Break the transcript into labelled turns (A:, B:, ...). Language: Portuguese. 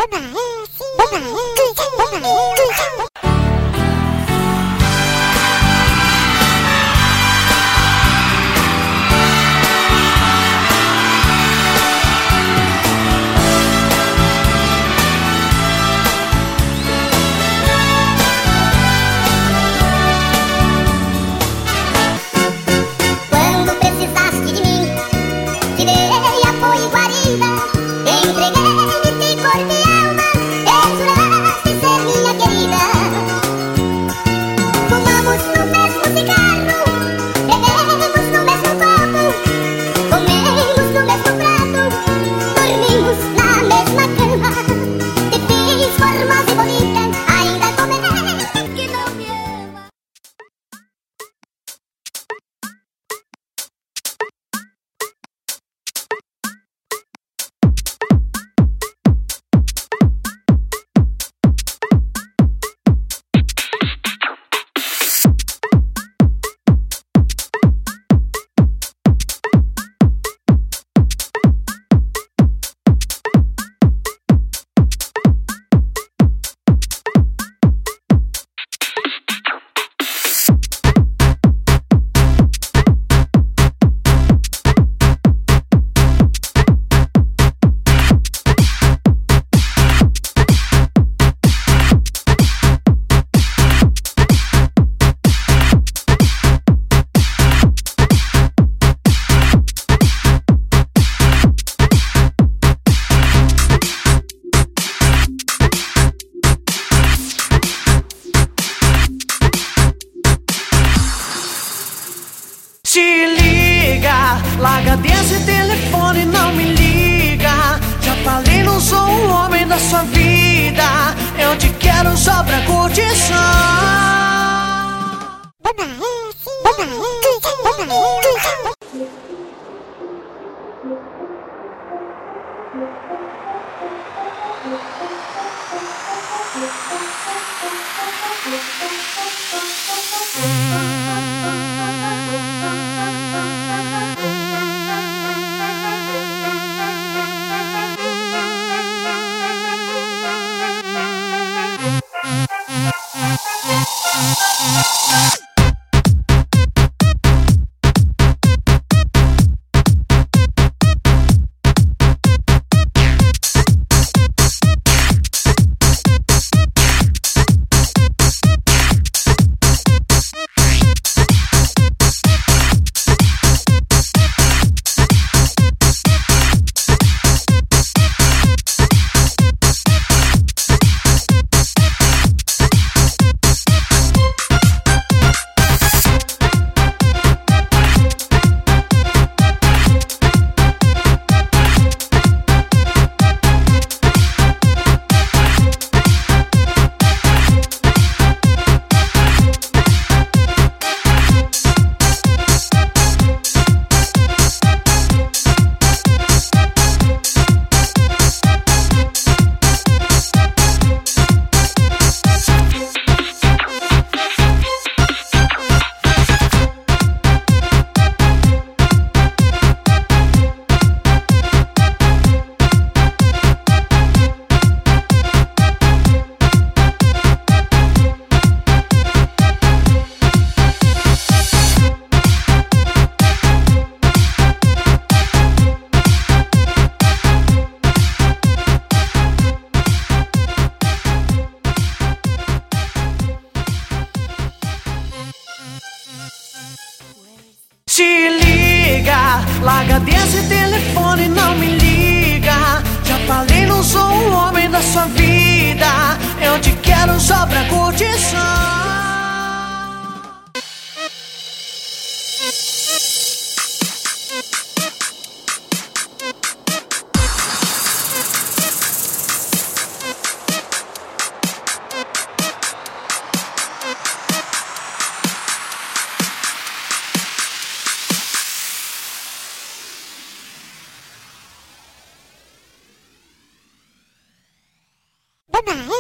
A: Quando precisaste de mim, te dei apoio e guarida. Entreguei-me de corpo e alma, e juraste ser minha querida. Fumamos no mesmo cigarro, bebemos no mesmo copo, comemos no mesmo prato, dormimos na mesma cama. Te fiz formosa e bonita, ainda comer que não me ama.
B: Se liga, larga desse telefone, não me liga. Já falei, não sou o homem da sua vida. Eu te quero só pra curtição. Se liga, larga desse telefone, não me liga. Já falei, não sou o homem da sua vida. Eu te quero só pra curtição.
A: Bye-bye.